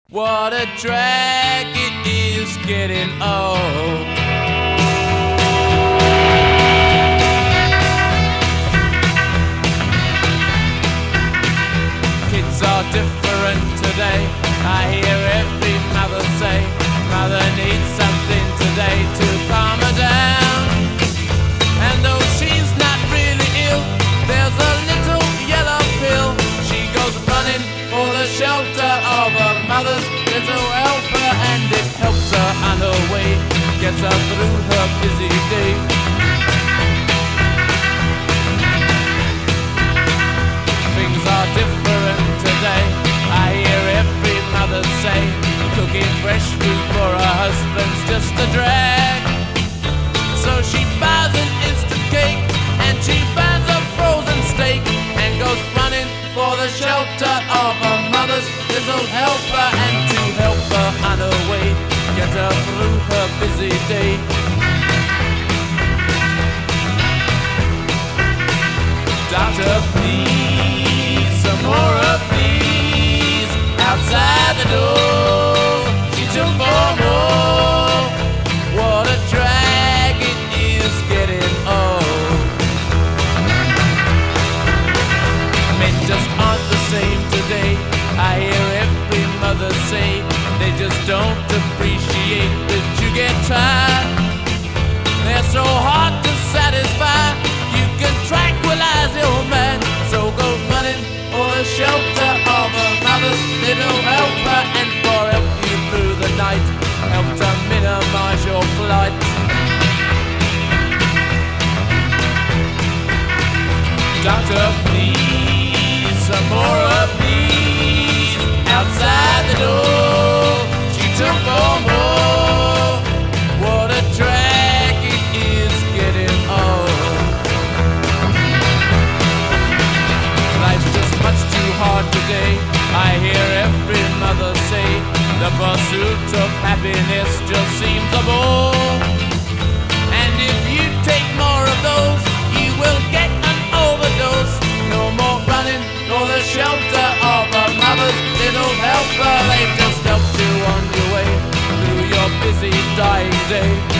What a drag it is getting old. Kids are different today. I hear every mother say, mother needs something today to calm her down. And though she's not really ill, there's a little yellow pill. She goes running for the shelter of her mother's little helper, and it helps her on her way, gets her through her busy day. Things are different today. I hear every mother say, cooking fresh food for her husband's just a drag. So she buys an instant cake and she buys a frozen steak and goes running for the shelter of her mother's little helper, and to help her on her way, get her through her busy day. Doctor, please, some more of these outside the door. She took for more. What a drag it is getting old. Men just aren't the same today. I hear every mother say they just don't appreciate that you get tired. They're so hard to satisfy. You can tranquilize your man, so go running for the shelter of a mother's little helper, and for help you through the night, help to minimize your flight. Doctor, please, some more of these outside the door. She took for more. What a drag it is getting old. Life's just much too hard today. I hear every mother say the pursuit of happiness just seems a bore. And if you take more of those, you will get an overdose. No more running for the shelter of a mother's little helper. They just help you on your way through your busy dying day.